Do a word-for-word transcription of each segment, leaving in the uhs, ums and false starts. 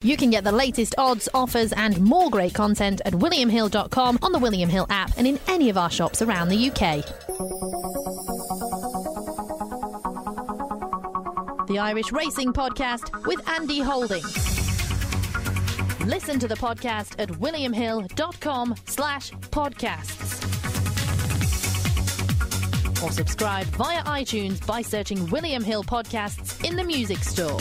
You can get the latest odds, offers and more great content at william hill dot com, on the William Hill app and in any of our shops around the U K. The Irish Racing Podcast with Andy Holding. Listen to the podcast at william hill dot com slash podcasts. Or subscribe via iTunes by searching William Hill Podcasts in the music store.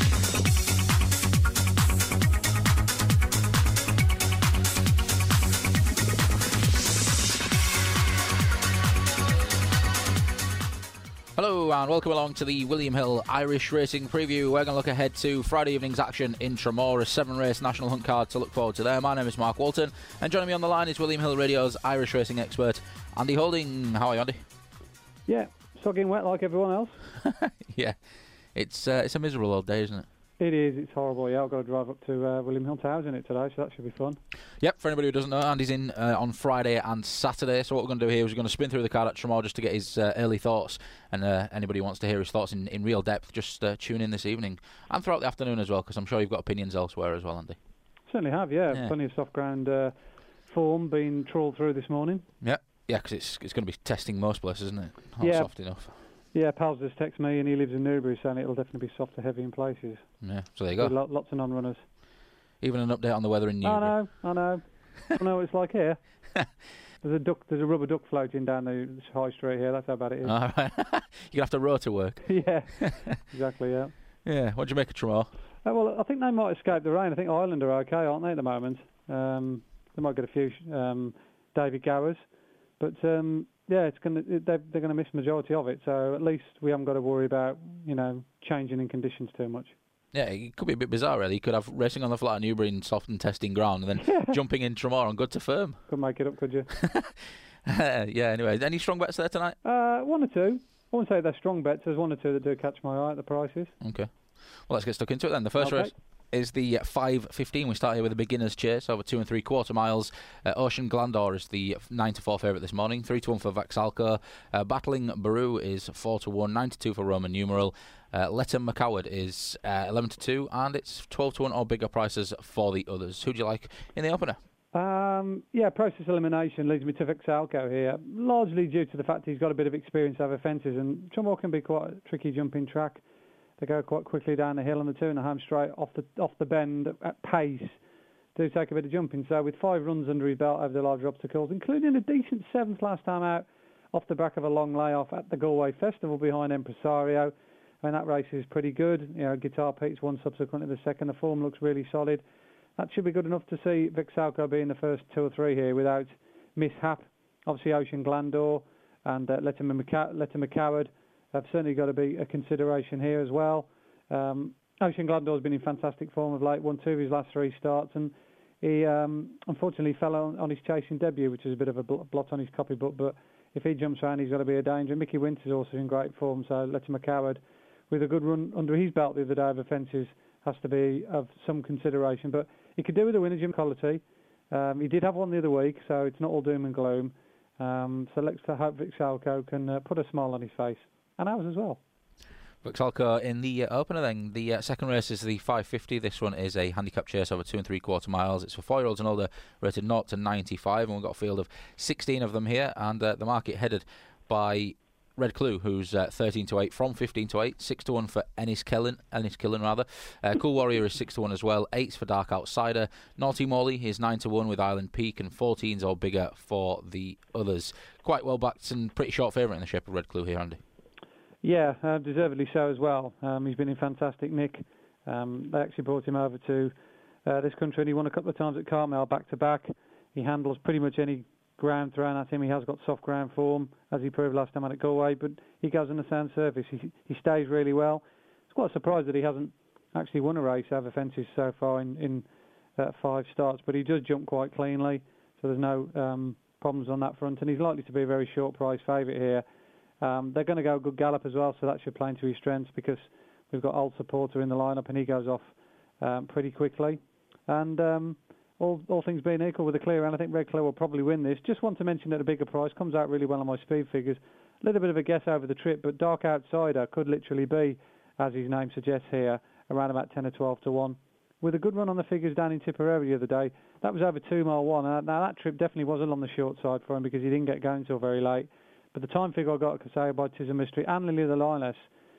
Hello and welcome along to the William Hill Irish Racing Preview. We're going to look ahead to Friday evening's action in Tramore, a seven-race national hunt card to look forward to there. My name is Mark Walton, and joining me on the line is William Hill Radio's Irish racing expert, Andy Holding. How are you, Andy? Yeah, sogging wet like everyone else. Yeah, it's uh, it's a miserable old day, isn't it? It is, it's horrible. Yeah, I've got to drive up to uh, William Hill Towers in it today, so that should be fun. Yep, for anybody who doesn't know, Andy's in uh, on Friday and Saturday, so what we're going to do here is we're going to spin through the card at Tramore just to get his uh, early thoughts, and uh, anybody who wants to hear his thoughts in, in real depth, just uh, tune in this evening, and throughout the afternoon as well, because I'm sure you've got opinions elsewhere as well, Andy. Certainly have, yeah. yeah. Plenty of soft ground uh, form being trawled through this morning. Yep. Yeah, because it's, it's going to be testing most places, isn't it? Not yeah. soft enough. Yeah, Pals just texted me, and he lives in Newbury, saying it'll definitely be soft to heavy in places. Yeah, so there you go. Lo- lots of non-runners. Even an update on the weather in Newbury. I know, I know. I know what it's like here. There's a duck. There's a rubber duck floating down the high street here. That's how bad it is. All right. You're going to have to row to work. Yeah, exactly, yeah. Yeah, what do you make of Tramore? Uh, well, I think they might escape the rain. I think Ireland are okay, aren't they, at the moment? Um, they might get a few um, David Gowers. But, um, yeah, it's gonna, it, they're, they're going to miss the majority of it. So at least we haven't got to worry about, you know, changing in conditions too much. Yeah, it could be a bit bizarre, really. You could have racing on the flat at Newbury in soft and testing ground, and then yeah. jumping in Tramore on good to firm. Couldn't make it up, could you? Yeah, anyway. Any strong bets there tonight? Uh, one or two. I wouldn't say they're strong bets. There's one or two that do catch my eye at the prices. Okay. Well, let's get stuck into it then. The first okay. race is the five fifteen. We start here with a beginner's chase over two and three quarter miles. Uh, Ocean Glandor is the nine to four favourite this morning. three to one for Vexalco. Uh, Battling Baru is four to one. nine to two for Roman Numeral. Uh, Letton McCoward is uh, eleven to two, and it's twelve to one or bigger prices for the others. Who do you like in the opener? Um, yeah, process elimination leads me to Vexalco here, largely due to the fact he's got a bit of experience over fences, and Tramore can be quite a tricky jumping track. They go quite quickly down the hill, and the two and a home straight off the off the bend at pace do take a bit of jumping. So with five runs under his belt over the larger obstacles, including a decent seventh last time out off the back of a long layoff at the Galway Festival behind Empresario, and that race is pretty good. You know, Guitar Pete's one subsequently the second. The form looks really solid. That should be good enough to see Vexalco be in the first two or three here without mishap. Obviously, Ocean Glandor and uh, Letton McCoward have certainly got to be a consideration here as well. Um, Ocean Glandor has been in fantastic form of late, won two of his last three starts, and he um, unfortunately fell on, on his chasing debut, which is a bit of a blot on his copybook, but if he jumps around, he's got to be a danger. Mickey Winter's also in great form, so Letton McCoward, with a good run under his belt the other day over fences, has to be of some consideration. But he could do with a winner, Jim Quality. Um, he did have one the other week, so it's not all doom and gloom. Um, so let's hope Vexalco can uh, put a smile on his face. And ours as well. Vexalco in the uh, opener then. The uh, second race is the five fifty. This one is a handicap chase over two and three quarter miles. It's for four-year-olds and older, rated zero to ninety-five, and we've got a field of sixteen of them here, and uh, the market headed by Red Clue, who's uh, thirteen to eight from fifteen to eight, six to one for Ennis Killen, Ennis Killen rather. Uh, cool Warrior is six to one as well, eight for Dark Outsider. Naughty Morley is nine to one with Island Peak, and fourteens or bigger for the others. Quite well backed and pretty short favourite in the shape of Red Clue here, Andy. Yeah, uh, deservedly so as well. Um, he's been in fantastic nick. Um, they actually brought him over to uh, this country, and he won a couple of times at Carmel back to back. He handles pretty much any ground thrown at him. He has got soft ground form, as he proved last time out at Galway, but he goes on a sound surface. He, he stays really well. It's quite a surprise that he hasn't actually won a race over fences so far in, in uh, five starts, but he does jump quite cleanly, so there's no um, problems on that front, and he's likely to be a very short price favourite here. Um, they're going to go a good gallop as well, so that should play into his strengths, because we've got Old Supporter in the lineup, and he goes off um, pretty quickly. And um, all, all things being equal with a clear round, I think Red Clay will probably win this. Just want to mention that a bigger price comes out really well on my speed figures. A little bit of a guess over the trip, but Dark Outsider could literally be, as his name suggests here, around about ten or twelve to one. with a good run on the figures down in Tipperary the other day. That was over two mile one. Now, now that trip definitely wasn't on the short side for him because he didn't get going till very late. But the time figure I got at Casale by Tis a Mystery and Lily the Lioness,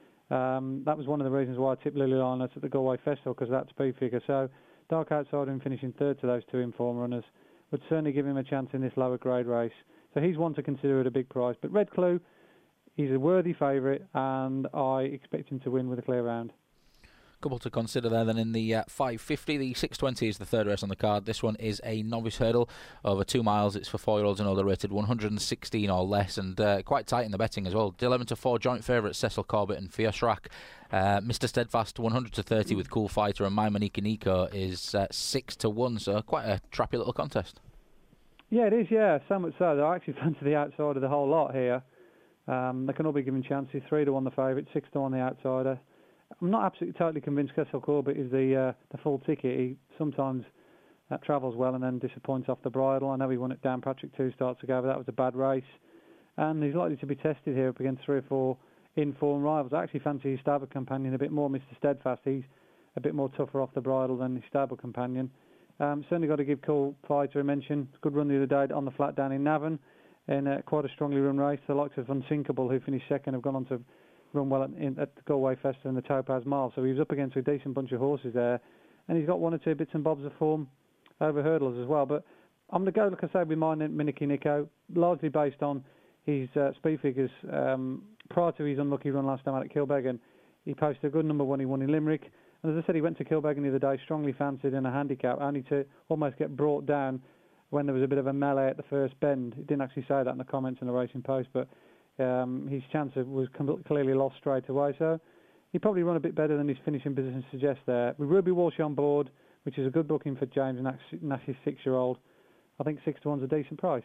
um, that was one of the reasons why I tipped Lily the Lioness at the Galway Festival, because of that speed figure. So Dark Outsider and finishing third to those two inform runners would certainly give him a chance in this lower grade race. So he's one to consider at a big price. But Red Clue, he's a worthy favourite, and I expect him to win with a clear round. Couple to consider there then in the uh, five fifty. The six twenty is the third race on the card. This one is a novice hurdle over two miles. It's for four-year-olds and older, rated one hundred sixteen or less, and uh, quite tight in the betting as well. eleven to four joint favourites Cecil Corbett and Fierce-Rack. Uh, Mister Steadfast one hundred to thirty with Cool Fighter, and My Monika Nico is uh, six to one, so quite a trappy little contest. Yeah, it is, yeah, so much so that I actually fancy the outsider the whole lot here. Um, they can all be given chances. three to one the favourite, six to one the outsider. I'm not absolutely totally convinced Cecil Corbett is the uh, the full ticket. He sometimes uh, travels well and then disappoints off the bridle. I know he won at Downpatrick two starts ago, but that was a bad race. And he's likely to be tested here up against three or four in-form rivals. I actually fancy his stable companion a bit more, Mister Steadfast. He's a bit more tougher off the bridle than his stable companion. Um, certainly got to give Cool Fighter a mention. Good run the other day on the flat down in Navan in uh, quite a strongly run race. The likes of Unsinkable, who finished second, have gone on to run well at, in, at the Galway Festival and the Topaz Mile, so he was up against a decent bunch of horses there, and he's got one or two bits and bobs of form over hurdles as well. But I'm going to go, like I said, with my Monika Nico, largely based on his uh, speed figures. Um, prior to his unlucky run last time out at Kilbeggan, he posted a good number one. He won in Limerick, and as I said, he went to Kilbeggan the other day, strongly fancied in a handicap, only to almost get brought down when there was a bit of a melee at the first bend. He didn't actually say that in the comments in the Racing Post, but Um, his chance was clearly lost straight away, so he probably run a bit better than his finishing position suggests there. With Ruby Walsh on board, which is a good booking for James Nash's six-year-old, I think six to one's a decent price.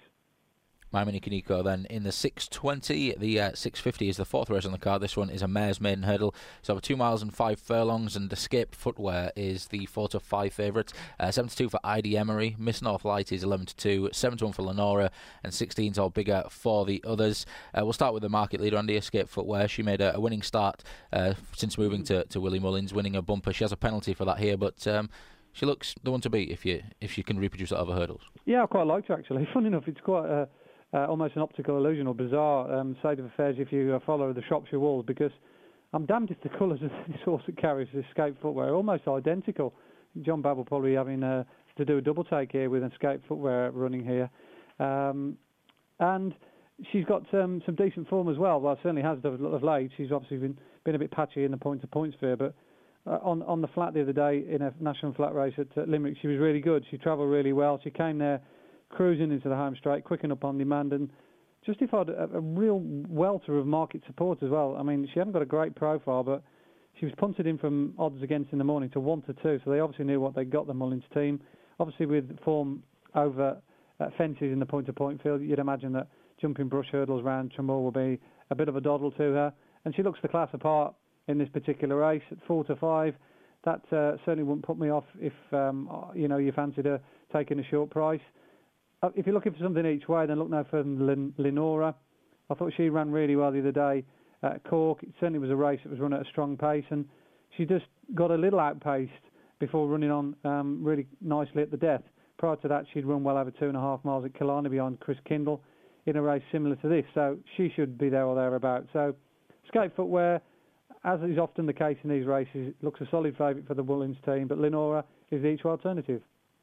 My Monika Nico then in the six twenty. The uh, six fifty is the fourth race on the card. This one is a mare's maiden hurdle. It's over two miles and five furlongs, and Escape Footwear is the four to five favourite. Uh, seven to two for I D Emery. Miss North Light is eleven to two. seven to one for Lenora, and sixteens all bigger for the others. Uh, we'll start with the market leader, Andy. Escape Footwear. She made a, a winning start uh, since moving to, to Willie Mullins, winning a bumper. She has a penalty for that here, but Um, she looks the one to beat if you if you can reproduce that over hurdles. Yeah, I quite liked her actually. Funny enough, it's quite a Uh, almost an optical illusion or bizarre um, state of affairs if you uh, follow the Shropshire Wolves, because I'm damned if the colours of this horse that carries Escape Footwear are almost identical. John Babel probably having uh, to do a double take here with Escape Footwear running here. Um, and she's got um, some decent form as well. Well, certainly has of, of late. She's obviously been, been a bit patchy in the point-to-point sphere, but uh, on, on the flat the other day in a national flat race at uh, Limerick, she was really good. She travelled really well. She came there cruising into the home straight, quick and up on demand, and justified a, a real welter of market support as well. I mean, she hadn't got a great profile, but she was punted in from odds against in the morning to one to two, so they obviously knew what they got, the Mullins team. Obviously, with form over uh, fences in the point-to-point field, you'd imagine that jumping brush hurdles round Tramore will be a bit of a doddle to her, and she looks the class apart in this particular race at four to five. That uh, certainly wouldn't put me off if um, you know you fancied her taking a short price. Uh, if you're looking for something each way, then look no further than Len- Lenora. I thought she ran really well the other day at Cork. It certainly was a race that was run at a strong pace, and she just got a little outpaced before running on um, really nicely at the death. Prior to that, she'd run well over two and a half miles at Killarney behind Chris Kindle in a race similar to this, so she should be there or thereabouts. So Escape Footwear, as is often the case in these races, looks a solid favourite for the Mullins team, but Lenora is the each-way alternative.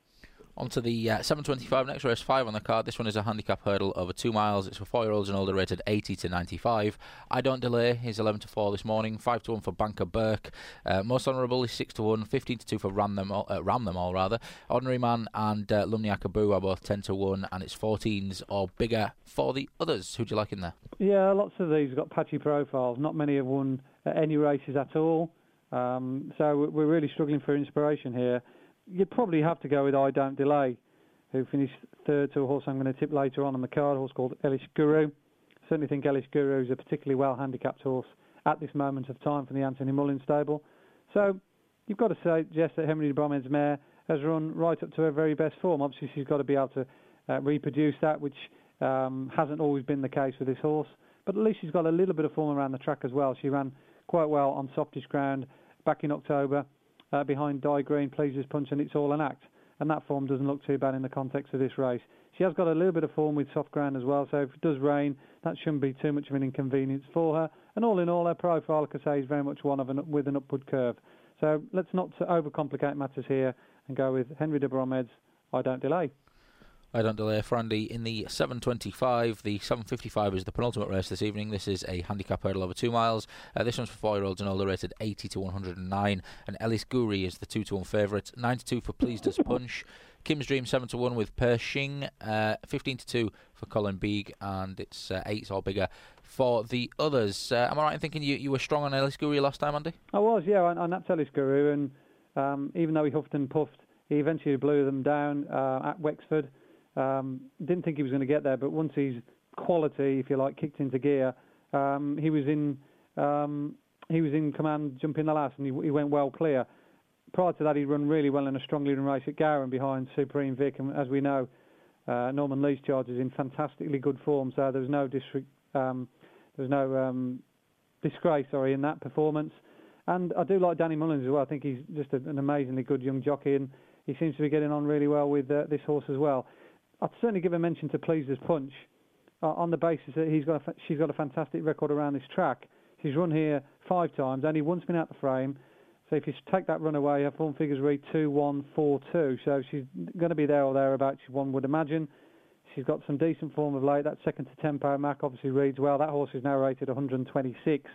On to the uh, seven twenty-five, next race five on the card. This one is a handicap hurdle over two miles. It's for four-year-olds and older, rated eighty to ninety-five. I Don't Delay is eleven to four this morning, five to one for Banker Burke. Uh, Most Honourable is six to one, fifteen to two for Ram Them All, uh, Ram Them All rather. Ordinary Man and uh, Lumniak Abu are both ten to one, and it's fourteens or bigger for the others. Who do you like in there? Yeah, lots of these have got patchy profiles. Not many have won uh, any races at all. Um, so we're really struggling for inspiration here. You'd probably have to go with I Don't Delay, who finished third to a horse I'm going to tip later on on the card, a horse called Elish Guru. I certainly think Elish Guru is a particularly well-handicapped horse at this moment of time for the Anthony Mullins stable. So you've got to suggest that Henry de Bromhead's mare has run right up to her very best form. Obviously, she's got to be able to uh, reproduce that, which um, hasn't always been the case with this horse. But at least she's got a little bit of form around the track as well. She ran quite well on softish ground back in October. uh, behind Die Green, Pleaser's Punch, and It's All an Act. And that form doesn't look too bad in the context of this race. She has got a little bit of form with soft ground as well, so if it does rain, that shouldn't be too much of an inconvenience for her. And all in all, her profile, like I say, is very much one of an with an upward curve. So let's not overcomplicate matters here and go with Henry de Bromhead's I Don't Delay. I Don't Delay for Andy in the seven twenty-five. The seven fifty-five is the penultimate race this evening. This is a handicap hurdle over two miles. Uh, this one's for four-year-olds and older, rated eighty to one hundred nine. And Ellis Guri is the two to one favourite. nine to two for Pleased as Punch. Kim's Dream seven to one with Pershing. Uh, fifteen to two for Colin Beag. And it's uh, eight or bigger for the others. Uh, am I right in thinking you, you were strong on Ellis Guri last time, Andy? I was, yeah. I, I napped Ellis Guri. And um, even though he huffed and puffed, he eventually blew them down uh, at Wexford. Um, didn't think he was going to get there, but once his quality, if you like, kicked into gear, um, he was in um, he was in command, jumping the last, and he, he went well clear. Prior to that, he'd run really well in a strong leading race at Gowran behind Supreme Vic, and as we know, uh, Norman Lee's charge is in fantastically good form, so there's no disre- um, there's no um, disgrace, sorry, in that performance. And I do like Danny Mullins as well. I think he's just a, an amazingly good young jockey, and he seems to be getting on really well with uh, this horse as well. I'd certainly give a mention to Pleaser's Punch uh, on the basis that he's got a fa- she's got a fantastic record around this track. She's run here five times, only once been out the frame. So if you take that run away, her form figures read two one four two. So she's going to be there or thereabouts, one would imagine. She's got some decent form of late. That second to ten-pound mark obviously reads well. That horse is now rated one hundred twenty-six.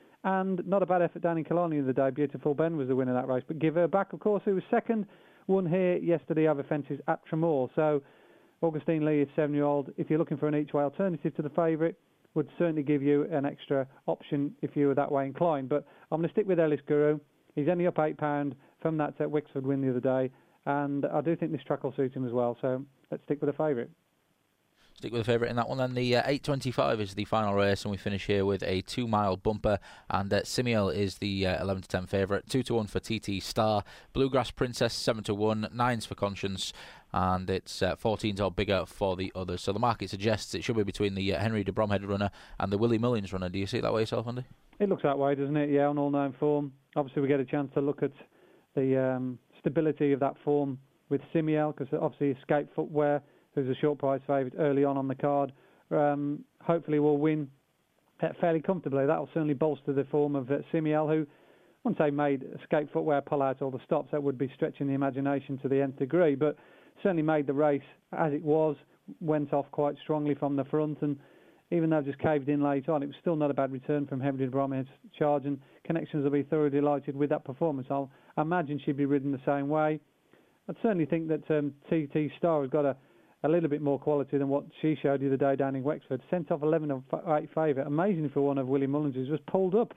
And not a bad effort down in Killarney the other day. Beautiful Ben was the winner of that race. But Give Her Back, of course, who was second, won here yesterday over fences at Tremor. So Augustine Lee is seven-year-old. If you're looking for an each-way alternative to the favourite, would certainly give you an extra option if you were that way inclined. But I'm going to stick with Ellis Guru. He's only up eight pounds from that uh, Wexford win the other day, and I do think this track will suit him as well. So let's stick with the favourite. Stick with the favourite in that one then. The uh, eight twenty-five is the final race, and we finish here with a two-mile bumper, and uh, Simiel is the uh, eleven to ten favourite. two to one for T T Star. Bluegrass Princess seven to one. nines for Conscience, and it's uh, fourteens or bigger for the others. So the market suggests it should be between the uh, Henry de Bromhead runner and the Willie Mullins runner. Do you see it that way yourself, Andy? It looks that way, doesn't it? Yeah, on all-known form. Obviously, we get a chance to look at the um, stability of that form with Simiel, because obviously Escape Footwear, who's a short price favourite early on on the card, um, hopefully will win fairly comfortably. That will certainly bolster the form of uh, Simiel, who, once they made Escape Footwear pull out all the stops, that would be stretching the imagination to the nth degree, but certainly made the race as it was, went off quite strongly from the front, and even though just caved in late on, it was still not a bad return from Henry de Bromhead's charge, and Connections will be thoroughly delighted with that performance. I'll imagine she'd be ridden the same way. I'd certainly think that um, T T Star has got a a little bit more quality than what she showed the other day down in Wexford. Sent off eleven of eight favourite. Amazing for one of Willie Mullins, who's just pulled up,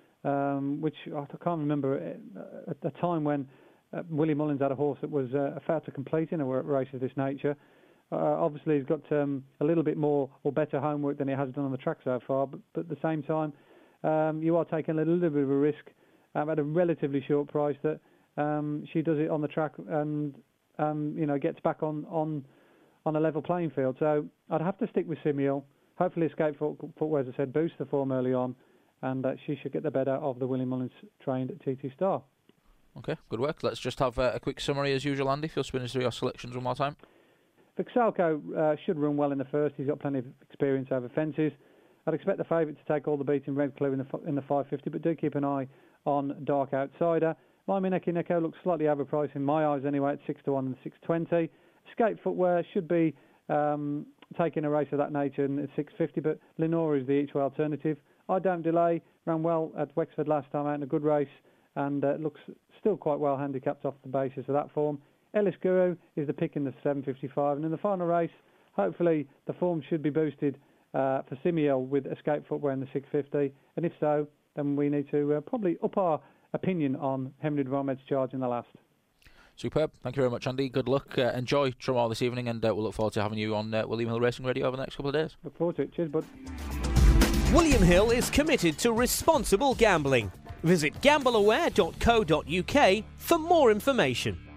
um, which I can't remember at a time when uh, Willie Mullins had a horse that was uh, fair to complete in a race of this nature. Uh, obviously, he's got um, a little bit more or better homework than he has done on the track so far, but, but at the same time, um, you are taking a little bit of a risk um, at a relatively short price that um, she does it on the track and um, you know gets back on, on on a level playing field. So I'd have to stick with Simiel. Hopefully Escape Footwear, as I said, boosts the form early on, and uh, she should get the better of the Willie Mullins trained T T Star. Okay, good work. Let's just have uh, a quick summary as usual, Andy. If you'll spin us through your selections one more time. Vixalco uh, should run well in the first. He's got plenty of experience over fences. I'd expect the favourite to take all the beat in Red Clue in the in the five fifty, but do keep an eye on Dark Outsider. Lime Neki Neko looks slightly overpriced in my eyes anyway at six to one and six twenty. Escape Footwear should be um, taking a race of that nature at six fifty, but Lenora is the each way alternative. I Don't Delay ran well at Wexford last time out in a good race, and uh, looks still quite well handicapped off the basis of that form. Ellis Guru is the pick in the seven fifty-five, and in the final race, hopefully the form should be boosted uh, for Simiel with Escape Footwear in the six fifty, and if so, then we need to uh, probably up our opinion on Henry de Bromhead's charge in the last. Superb. Thank you very much, Andy. Good luck. Uh, enjoy Tremor this evening, and uh, we'll look forward to having you on uh, William Hill Racing Radio over the next couple of days. Look forward to it. Cheers, bud. William Hill is committed to responsible gambling. Visit gambleaware dot co dot uk for more information.